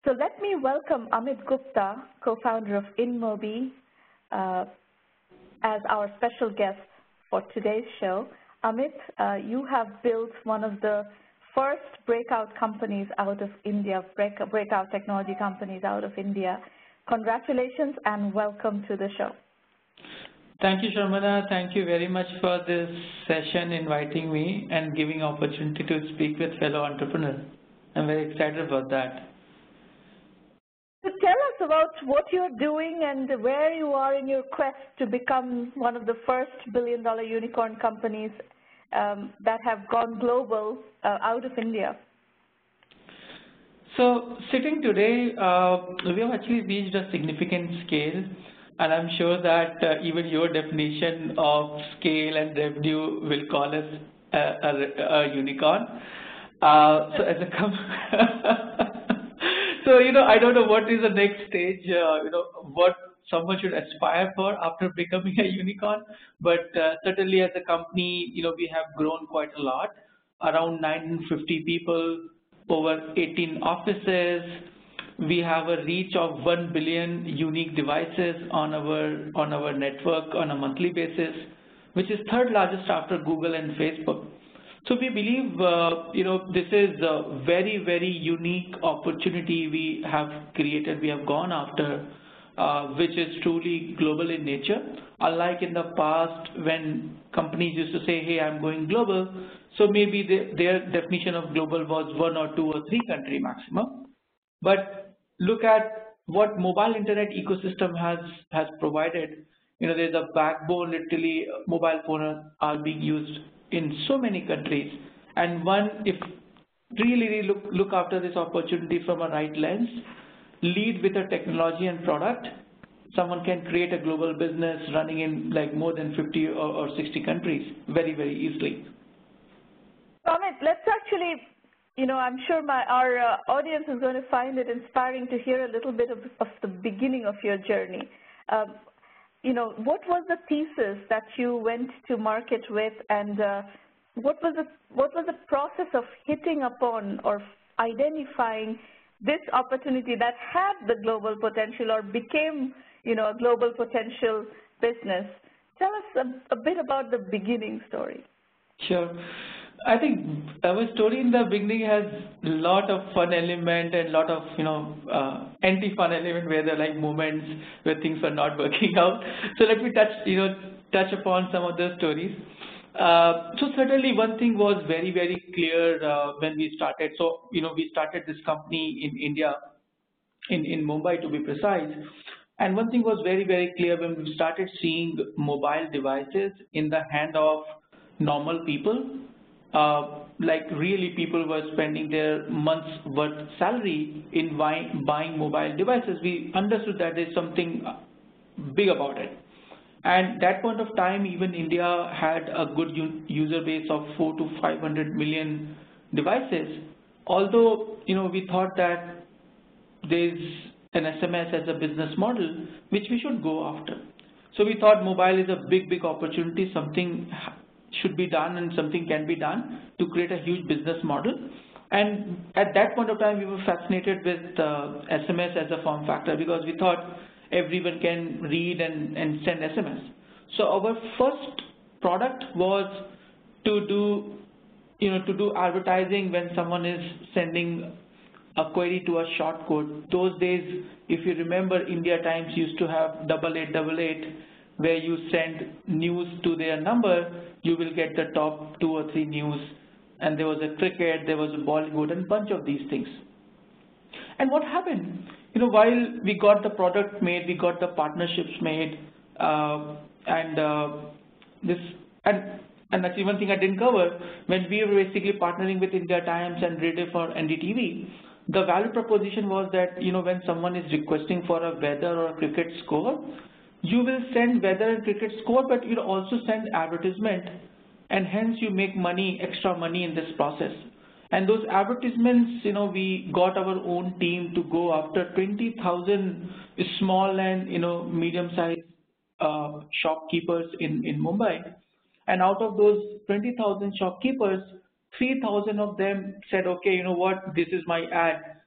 So let me welcome Amit Gupta, co-founder of InMobi, as our special guest for today's show. Amit, you have built one of the first breakout companies out of India, breakout technology companies out of India. Congratulations and welcome to the show. Thank you, Sharmana. Thank you very much for this session, inviting me and giving opportunity to speak with fellow entrepreneurs. I'm very excited about that. So tell us about what you're doing and where you are in your quest to become one of the first billion-dollar unicorn companies that have gone global out of India. So sitting today, we have actually reached a significant scale, and I'm sure that even your definition of scale and revenue will call us a unicorn. So as a so I don't know what is the next stage. What someone should aspire for after becoming a unicorn, but certainly as a company, we have grown quite a lot, around 950 people, over 18 offices. We have a reach of 1 billion unique devices on our network on a monthly basis, which is third largest after Google and Facebook. So we believe, this is a very, very unique opportunity we have created, we have gone after, which is truly global in nature. Unlike in the past when companies used to say, hey, I'm going global, so maybe their definition of global was 1 or 2 or 3 country maximum. But look at what mobile internet ecosystem has provided. There's a backbone, literally mobile phones are being used in so many countries, and one, if really look after this opportunity from a right lens, lead with a technology and product, someone can create a global business running in like more than 50 or 60 countries very, very easily. Amit, let's actually, I'm sure our audience is going to find it inspiring to hear a little bit of the beginning of your journey. What was the thesis that you went to market with, and what was the process of hitting upon or identifying this opportunity that had the global potential or became, a global potential business? Tell us a bit about the beginning story. Sure. I think our story in the beginning has a lot of fun element and lot of anti-fun element where there are like moments where things are not working out. So let me touch upon some of the stories. So certainly one thing was very, very clear when we started. So we started this company in India, in Mumbai to be precise. And one thing was very, very clear when we started seeing mobile devices in the hand of normal people. Like really people were spending their month's worth salary in buying mobile devices. We understood that there's something big about it. And that point of time, even India had a good user base of 400 to 500 million devices. Although, we thought that there's an SMS as a business model, which we should go after. So we thought mobile is a big, big opportunity, something should be done and something can be done to create a huge business model. And at that point of time, we were fascinated with SMS as a form factor because we thought everyone can read and send SMS. So our first product was to do advertising when someone is sending a query to a short code. Those days, if you remember, India Times used to have 8888, where you send news to their number, you will get the top 2 or 3 news. And there was a cricket, there was a Bollywood, and a bunch of these things. And what happened? While we got the product made, we got the partnerships made, and actually one thing I didn't cover, when we were basically partnering with India Times and Radio for NDTV, the value proposition was that, when someone is requesting for a weather or a cricket score, you will send weather and cricket score, but you'll also send advertisement, and hence you make money, extra money in this process. And those advertisements, we got our own team to go after 20,000 small and, medium-sized shopkeepers in Mumbai. And out of those 20,000 shopkeepers, 3,000 of them said, okay, this is my ad.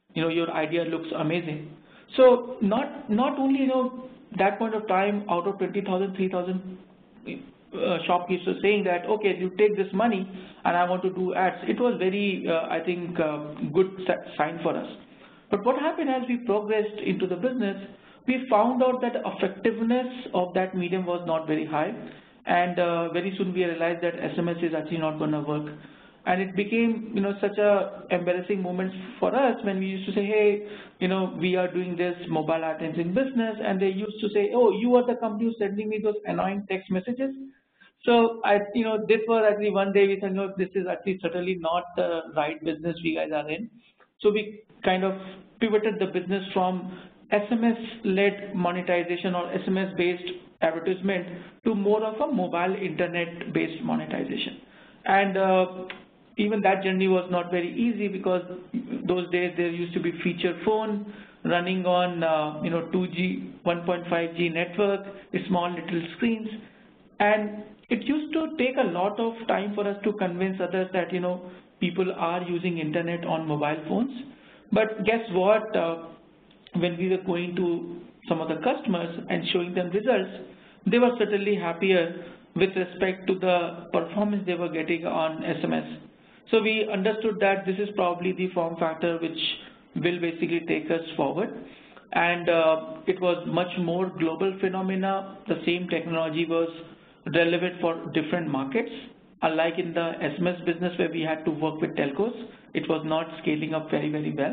your idea looks amazing. So not only that point of time, out of 20,000, 3,000 shopkeepers saying that, okay, you take this money and I want to do ads. It was very, I think, good sign for us. But what happened as we progressed into the business, we found out that the effectiveness of that medium was not very high, and very soon we realized that SMS is actually not going to work. And it became, such a embarrassing moment for us when we used to say, hey, we are doing this mobile advertising business, and they used to say, oh, you are the company who's sending me those annoying text messages. So this was actually one day we said, no, this is actually certainly not the right business we guys are in. So we kind of pivoted the business from SMS-led monetization or SMS-based advertisement to more of a mobile internet-based monetization. And even that journey was not very easy, because those days there used to be feature phone running on 2G, 1.5G network, small little screens, and it used to take a lot of time for us to convince others that people are using internet on mobile phones. But guess what? When we were going to some of the customers and showing them results, they were certainly happier with respect to the performance they were getting on SMS. So we understood that this is probably the form factor which will basically take us forward. And it was much more global phenomena. The same technology was relevant for different markets. Unlike in the SMS business where we had to work with telcos, it was not scaling up very, very well.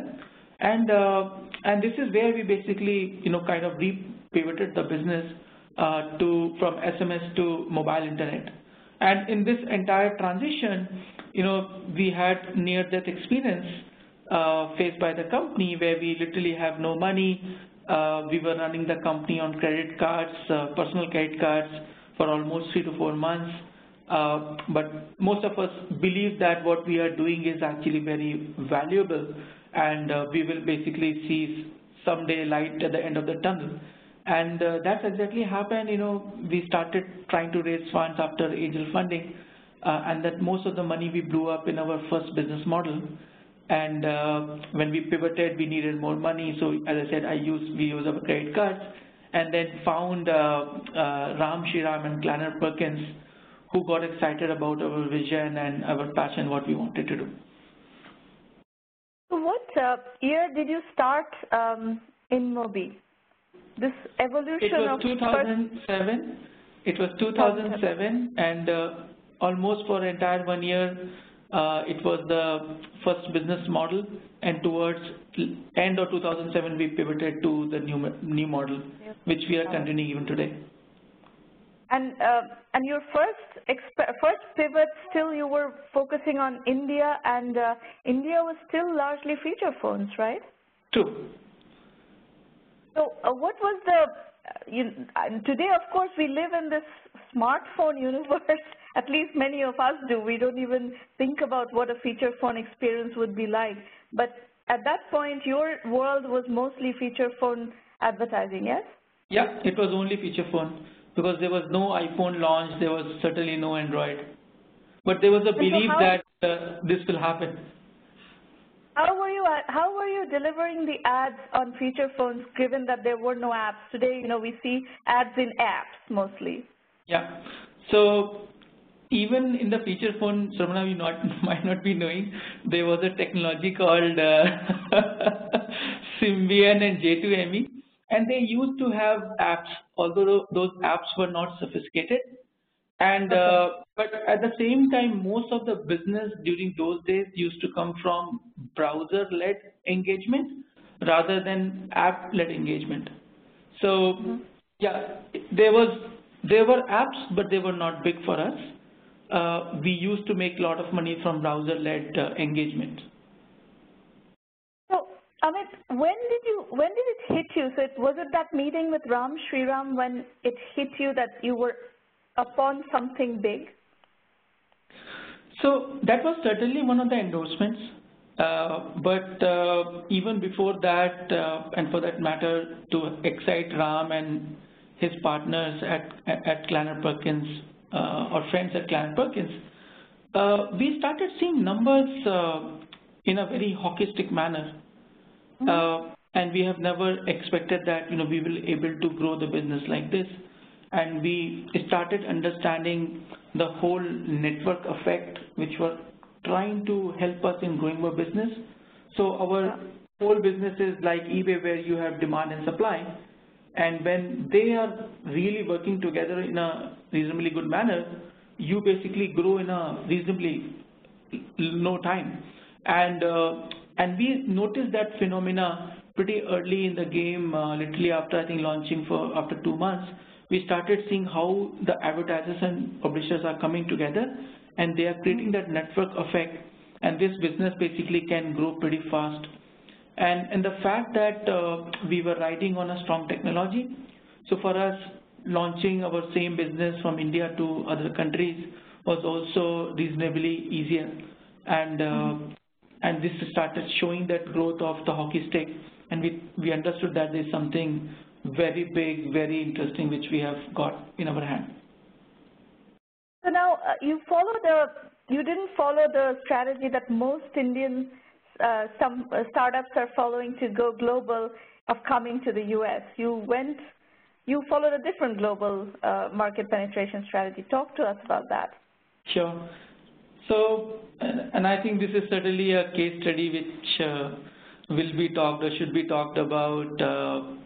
And this is where we basically kind of pivoted the business from SMS to mobile internet. And in this entire transition, we had near-death experience faced by the company, where we literally have no money. We were running the company on credit cards, personal credit cards, for almost 3 to 4 months. But most of us believe that what we are doing is actually very valuable, and we will basically see someday light at the end of the tunnel. And that's exactly happened. We started trying to raise funds after angel funding, and that most of the money we blew up in our first business model. And when we pivoted, we needed more money. So as I said, we use our credit cards, and then found Ram Shriram and Kleiner Perkins, who got excited about our vision and our passion, what we wanted to do. So what year did you start InMobi? This evolution of 2007. It was 2007, and almost for an entire 1 year, it was the first business model. And towards end of 2007, we pivoted to the new model, which we are continuing even today. And your first pivot, still you were focusing on India, and India was still largely feature phones, right? True. So what was today, of course, we live in this smartphone universe, at least many of us do. We don't even think about what a feature phone experience would be like. But at that point, your world was mostly feature phone advertising, yes? Yeah, it was only feature phone, because there was no iPhone launch, there was certainly no Android. But there was a belief that this will happen. How were you delivering the ads on feature phones, given that there were no apps? Today, we see ads in apps mostly. Yeah. So even in the feature phone, Sarvana, you might not be knowing, there was a technology called Symbian and J2ME, and they used to have apps, although those apps were not sophisticated. And but at the same time, most of the business during those days used to come from browser-led engagement rather than app-led engagement. So yeah, there were apps, but they were not big for us. We used to make a lot of money from browser-led engagement. So Amit, when did it hit you? So was it that meeting with Ram Shriram when it hit you that you were upon something big? So that was certainly one of the endorsements, but even before that, and for that matter, to excite Ram and his partners at Kleiner Perkins, or friends at Kleiner Perkins, we started seeing numbers in a very hockey stick manner. And we have never expected that we will able to grow the business like this. And we started understanding the whole network effect, which were trying to help us in growing our business. So our whole business is like eBay, where you have demand and supply, and when they are really working together in a reasonably good manner, you basically grow in a reasonably no time. And we noticed that phenomena pretty early in the game, literally after I think launching for after 2 months. We started seeing how the advertisers and publishers are coming together, and they are creating that network effect, and this business basically can grow pretty fast. And the fact that we were riding on a strong technology, so for us launching our same business from India to other countries was also reasonably easier, and this started showing that growth of the hockey stick, and we understood that there's something very big, very interesting, which we have got in our hand. So now you didn't follow the strategy that most Indian some startups are following to go global of coming to the U.S. You followed a different global market penetration strategy. Talk to us about that. Sure. So, and I think this is certainly a case study which will be talked or should be talked about.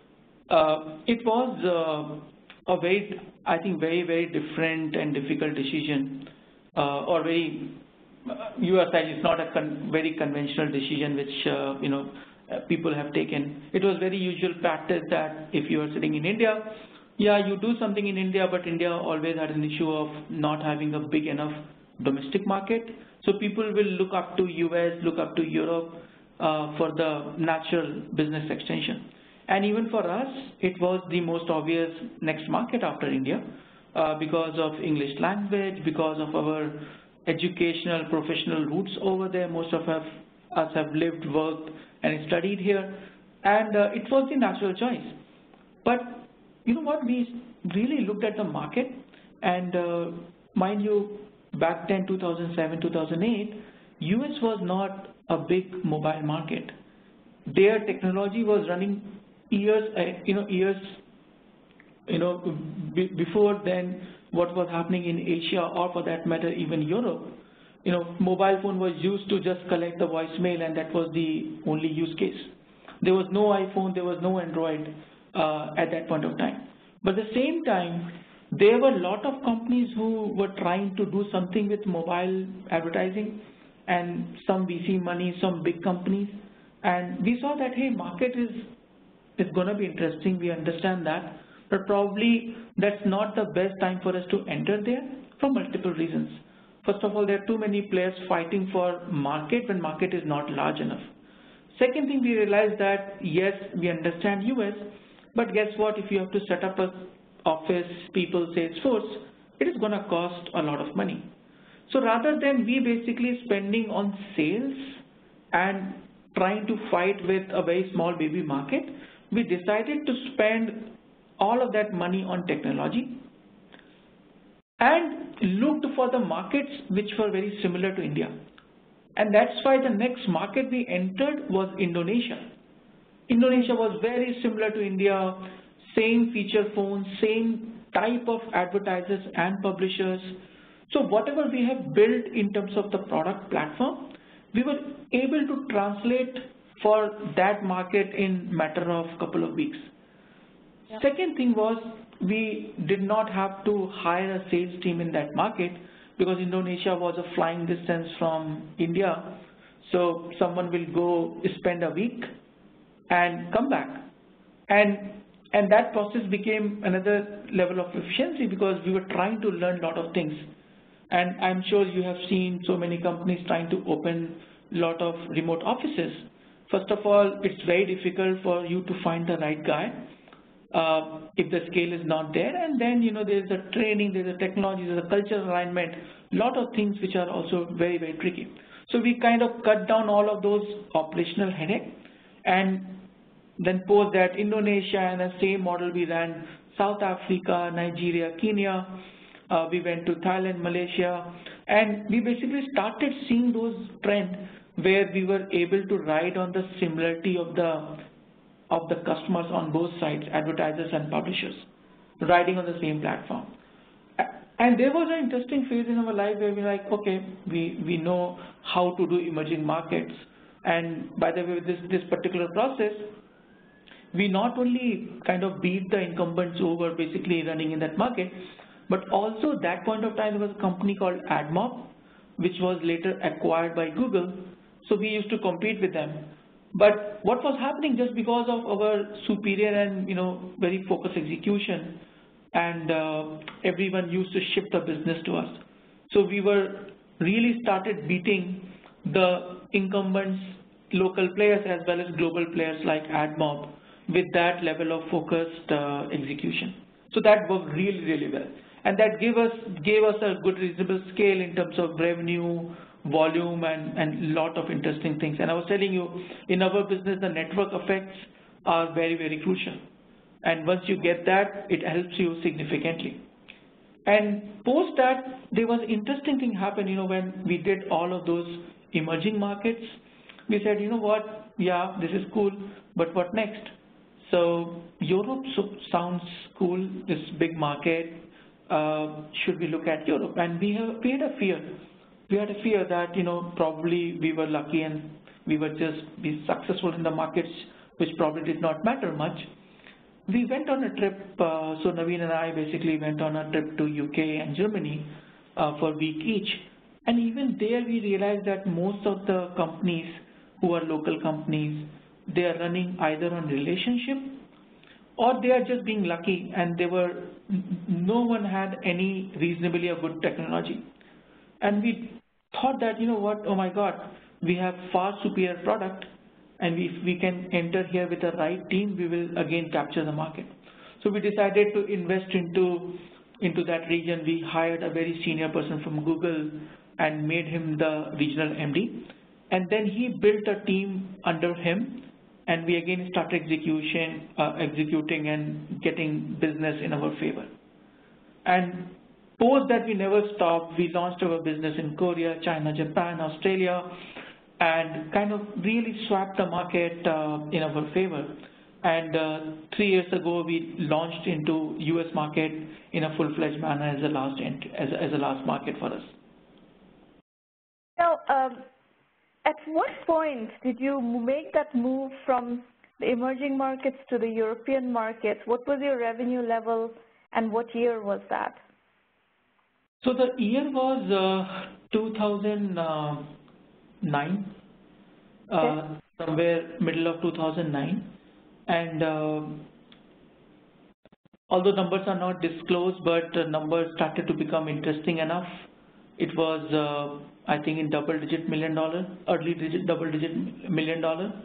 It was a very, I think, very different and difficult decision, or very, you are saying it's not a very conventional decision which people have taken. It was very usual practice that if you are sitting in India, you do something in India, but India always had an issue of not having a big enough domestic market. So people will look up to US, look up to Europe for the natural business extension. And even for us, it was the most obvious next market after India because of English language, because of our educational, professional roots over there. Most of us have lived, worked, and studied here, and it was the natural choice. But you know what? We really looked at the market, and mind you, back then, 2007, 2008, US was not a big mobile market. Their technology was running years before then what was happening in Asia, or for that matter even Europe. Mobile phone was used to just collect the voicemail, and that was the only use case. There was no iPhone, there was no Android at that point of time. But at the same time, there were a lot of companies who were trying to do something with mobile advertising, and some VC money, some big companies, and we saw that, hey, market is going to be interesting, we understand that, but probably that's not the best time for us to enter there for multiple reasons. First of all, there are too many players fighting for market when market is not large enough. Second thing, we realized that, yes, we understand US, but guess what, if you have to set up a office, people, sales force, it is going to cost a lot of money. So rather than we basically spending on sales and trying to fight with a very small baby market, we decided to spend all of that money on technology and looked for the markets which were very similar to India. And that's why the next market we entered was Indonesia. Indonesia was very similar to India, same feature phones, same type of advertisers and publishers. So whatever we have built in terms of the product platform, we were able to translate for that market in matter of couple of weeks. Yeah. Second thing was, we did not have to hire a sales team in that market because Indonesia was a flying distance from India. So someone will go spend a week and come back. And that process became another level of efficiency because we were trying to learn a lot of things. And I'm sure you have seen so many companies trying to open a lot of remote offices. First of all, it's very difficult for you to find the right guy if the scale is not there. And then, there's a training, there's a technology, there's a cultural alignment, a lot of things which are also very tricky. So we kind of cut down all of those operational headache, and then post that Indonesia, and the same model we ran South Africa, Nigeria, Kenya. We went to Thailand, Malaysia, and we basically started seeing those trends where we were able to ride on the similarity of the customers on both sides, advertisers and publishers, riding on the same platform. And there was an interesting phase in our life where we're like, okay, we know how to do emerging markets. And by the way, with this particular process, we not only kind of beat the incumbents who were basically running in that market, but also that point of time there was a company called AdMob, which was later acquired by Google. So we used to compete with them. But what was happening, just because of our superior and very focused execution, and everyone used to shift the business to us. So we were really started beating the incumbents, local players as well as global players like AdMob with that level of focused execution. So that worked really, really well. And that gave us a good reasonable scale in terms of revenue, volume, and lot of interesting things. And I was telling you, in our business, the network effects are very, very crucial. And once you get that, it helps you significantly. And post that, there was interesting thing happen, when we did all of those emerging markets, we said, you know what, yeah, this is cool, but what next? So Europe sounds cool, this big market, should we look at Europe? And we had a fear. We had a fear that, probably we were lucky and we were just be successful in the markets, which probably did not matter much. We went on a trip, so Naveen and I basically went on a trip to UK and Germany for a week each. And even there we realized that most of the companies who are local companies, they are running either on relationship or they are just being lucky, and no one had any reasonably a good technology. And we thought that, oh my God, we have far superior product, and if we can enter here with the right team, we will again capture the market. So we decided to invest into that region. We hired a very senior person from Google and made him the regional MD. And then he built a team under him, and we again started executing and getting business in our favor. And post that, we never stopped. We launched our business in Korea, China, Japan, Australia, and kind of really swapped the market in our favor. And 3 years ago, we launched into US market in a full-fledged manner as a last market for us. Now, at what point did you make that move from the emerging markets to the European markets? What was your revenue level, and what year was that? So the year was 2009, somewhere middle of 2009. And although numbers are not disclosed, but numbers started to become interesting enough. It was, I think, in double-digit $million, double-digit $1 million.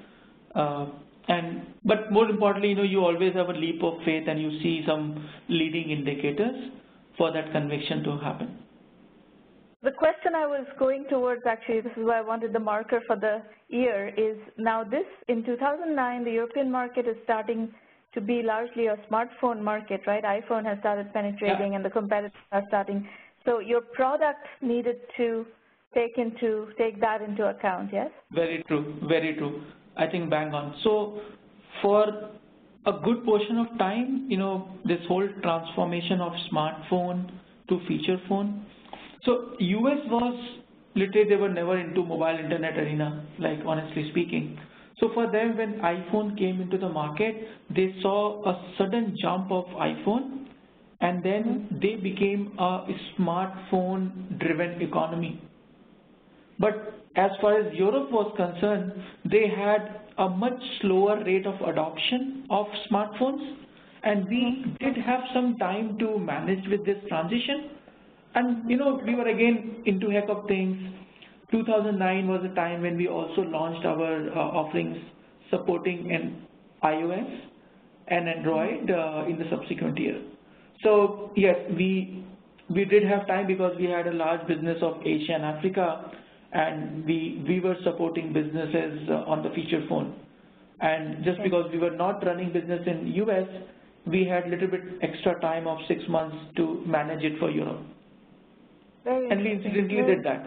But more importantly, you always have a leap of faith, and you see some leading indicators for that conviction to happen. The question I was going towards, actually, this is why I wanted the marker for the year, is now in 2009, the European market is starting to be largely a smartphone market, right? iPhone has started penetrating, and the competitors are starting. So your product needed to take that into account, yes? Very true, very true. I think bang on. So for a good portion of time, this whole transformation of smartphone to feature phone. So US was literally, they were never into mobile internet arena, like honestly speaking. So for them, when iPhone came into the market, they saw a sudden jump of iPhone, and then they became a smartphone-driven economy. But as far as Europe was concerned, they had a much slower rate of adoption of smartphones, and we did have some time to manage with this transition. And we were again into heck of things. 2009 was a time when we also launched our offerings supporting an iOS and Android in the subsequent year. So yes, we did have time because we had a large business of Asia and Africa, and we were supporting businesses on the feature phone. And just because we were not running business in US, we had a little bit extra time of 6 months to manage it for Europe. And we incidentally did that.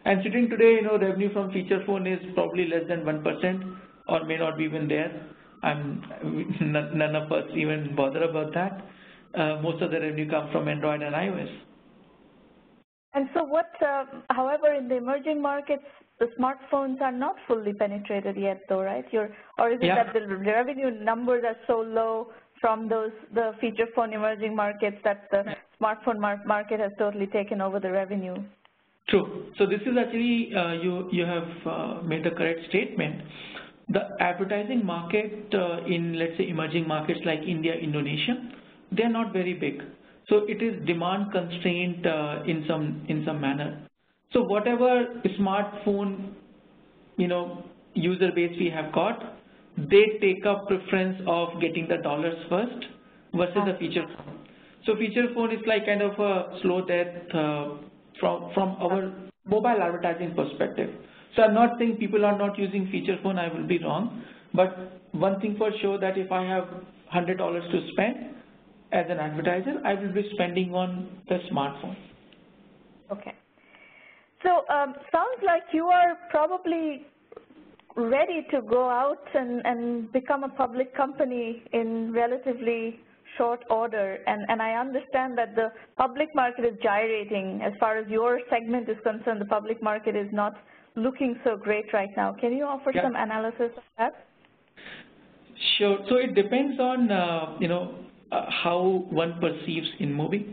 And sitting today, revenue from feature phone is probably less than 1% or may not be even there. None of us even bother about that. Most of the revenue comes from Android and iOS. And so however, in the emerging markets, the smartphones are not fully penetrated yet though, right? Or is it that the revenue numbers are so low from the feature phone emerging markets that the smartphone market has totally taken over the revenue? True. So this is actually, you have made the correct statement. The advertising market in, let's say, emerging markets like India, Indonesia, they're not very big. So it is demand constrained in some manner. So whatever smartphone, user base we have got, they take up preference of getting the dollars first versus the feature phone. So feature phone is like kind of a slow death from our mobile advertising perspective. So I'm not saying people are not using feature phone, I will be wrong. But one thing for sure, that if I have $100 to spend as an advertiser, I will be spending on the smartphone. Okay. So sounds like you are probably ready to go out and become a public company in relatively short order. And I understand that the public market is gyrating. As far as your segment is concerned, the public market is not looking so great right now. Can you offer some analysis of that? Sure. So it depends on, how one perceives InMobi.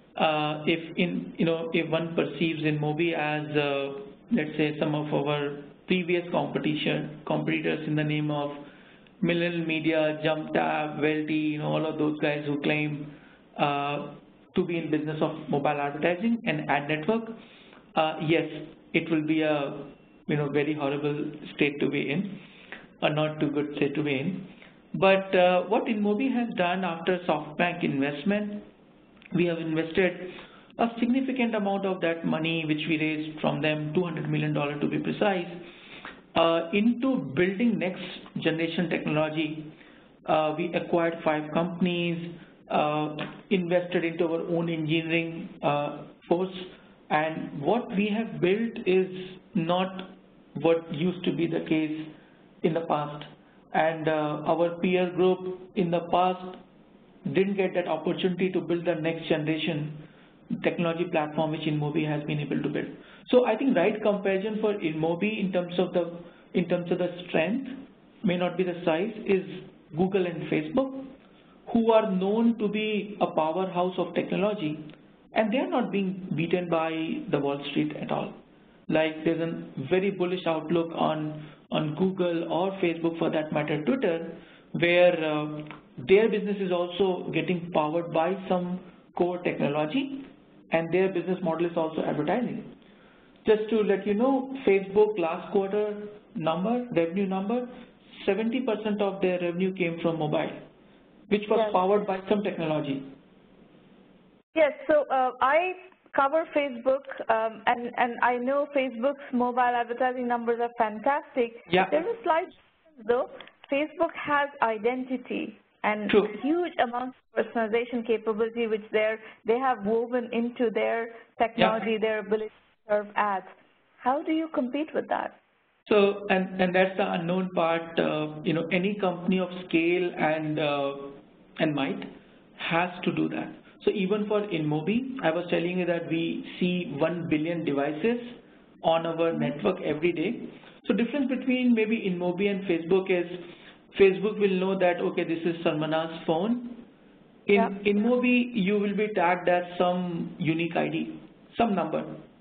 If one perceives InMobi as, let's say, some of our previous competitors in the name of Millennial Media, JumpTab, Welty, all of those guys who claim to be in business of mobile advertising and ad network, yes, it will be a very horrible state to be in, a not too good state to be in. But what InMobi has done after SoftBank investment, we have invested a significant amount of that money which we raised from them, $200 million to be precise, into building next generation technology. We acquired 5 companies, invested into our own engineering force, and what we have built is not what used to be the case in the past. And our peer group in the past didn't get that opportunity to build the next generation technology platform which InMobi has been able to build. So I think right comparison for InMobi in terms of the strength, may not be the size, is Google and Facebook, who are known to be a powerhouse of technology, and they are not being beaten by the Wall Street at all. Like there's a very bullish outlook on Google or Facebook, for that matter Twitter, where their business is also getting powered by some core technology, and their business model is also advertising. Just to let you know, Facebook last quarter revenue number, 70% of their revenue came from mobile, which was powered by some technology. Yes, so I cover Facebook, and I know Facebook's mobile advertising numbers are fantastic. Yeah. There's a slight difference though. Facebook has identity and huge amounts of personalization capability which they have woven into their technology, their ability to serve ads. How do you compete with that? So, and that's the unknown part. Any company of scale and might has to do that. So even for InMobi, I was telling you that we see 1 billion devices on our network every day. So difference between maybe InMobi and Facebook is Facebook will know that, okay, this is Salmana's phone. In InMobi, you will be tagged as some unique ID, some number.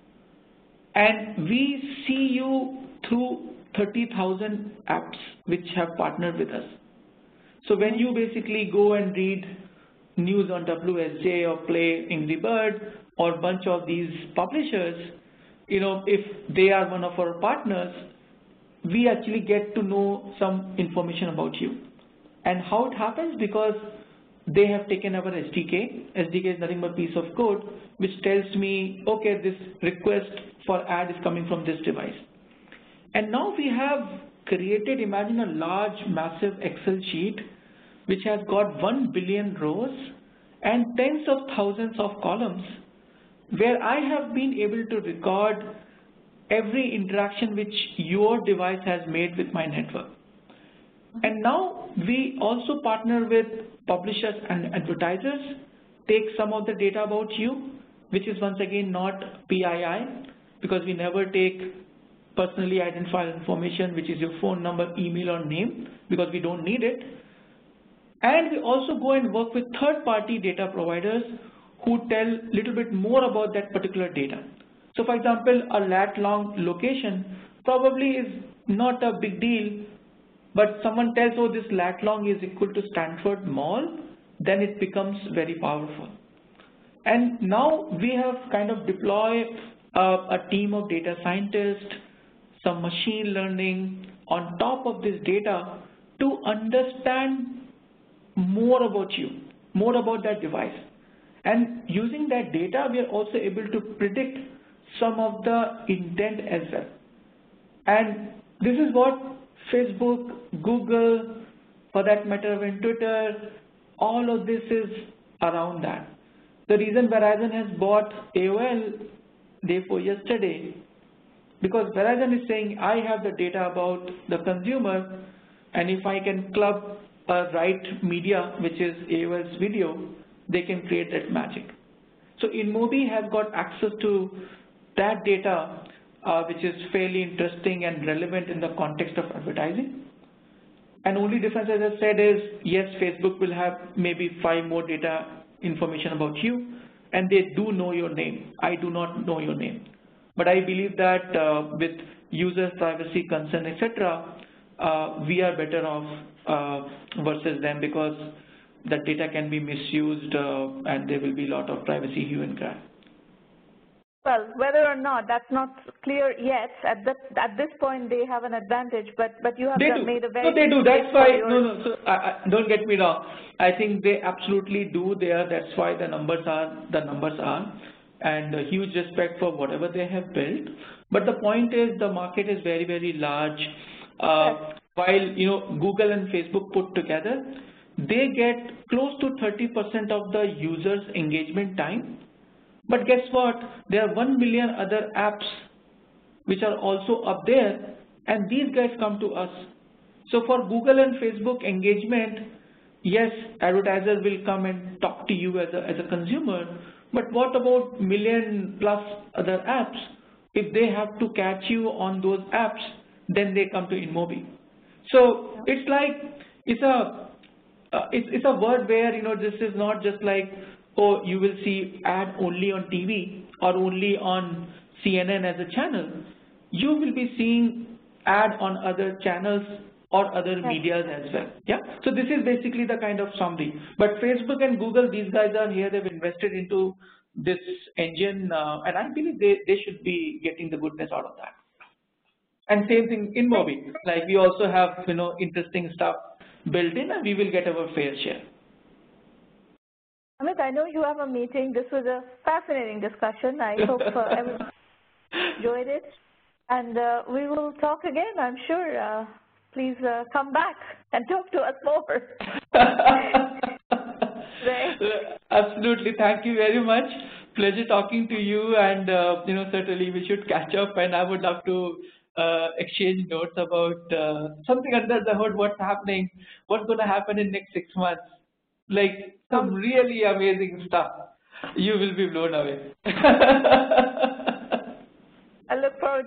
And we see you through 30,000 apps which have partnered with us. So when you basically go and read news on WSJ or Play Angry Bird or a bunch of these publishers, if they are one of our partners, we actually get to know some information about you. And how it happens, because they have taken our SDK. SDK is nothing but a piece of code which tells me, okay, this request for ad is coming from this device. And now we have created, imagine a large, massive Excel sheet which has got 1 billion rows and tens of thousands of columns, where I have been able to record every interaction which your device has made with my network. And now we also partner with publishers and advertisers, take some of the data about you, which is once again not PII, because we never take personally identified information, which is your phone number, email, or name, because we don't need it. And we also go and work with third-party data providers who tell a little bit more about that particular data. So for example, a lat-long location probably is not a big deal, but someone tells, oh, this lat-long is equal to Stanford Mall, then it becomes very powerful. And now we have kind of deployed a team of data scientists, some machine learning on top of this data to understand more about you, more about that device. And using that data, we are also able to predict some of the intent as well. And this is what Facebook, Google, for that matter, even Twitter, all of this is around that. The reason Verizon has bought AOL day before yesterday, because Verizon is saying, I have the data about the consumer, and if I can club a right media, which is AOL's video, they can create that magic. So InMobi has got access to that data, which is fairly interesting and relevant in the context of advertising. And only difference, as I said, is yes, Facebook will have maybe 5 more data information about you, and they do know your name. I do not know your name. But I believe that with user privacy concern, etc., we are better off versus them, because that data can be misused and there will be a lot of privacy hue and cry. Well, whether or not, that's not clear yet. At this point, they have an advantage, but you have made a very... No, they do. That's why, so don't get me wrong. I think they absolutely do there. That's why the numbers are, and a huge respect for whatever they have built. But the point is, the market is very, very large. While, Google and Facebook put together, they get close to 30% of the users' engagement time. But guess what? There are 1 million other apps which are also up there, and these guys come to us. So for Google and Facebook engagement, yes, advertisers will come and talk to you as a consumer, but what about million plus other apps? If they have to catch you on those apps, then they come to InMobi. So it's like, it's a word where, this is not just like, oh, you will see ad only on TV or only on CNN as a channel. You will be seeing ad on other channels or other medias as well. Yeah. So this is basically the kind of summary. But Facebook and Google, these guys are here. They've invested into this engine, and I believe they should be getting the goodness out of that. And same thing in InMobi. Like we also have interesting stuff built in, and we will get our fair share. Amit, I know you have a meeting. This was a fascinating discussion. I hope everyone enjoyed it. And we will talk again, I'm sure. Please come back and talk to us more. Absolutely. Thank you very much. Pleasure talking to you. And, certainly we should catch up. And I would love to exchange notes about something under the hood, what's happening, what's going to happen in the next 6 months. Like some really amazing stuff. You will be blown away. I look forward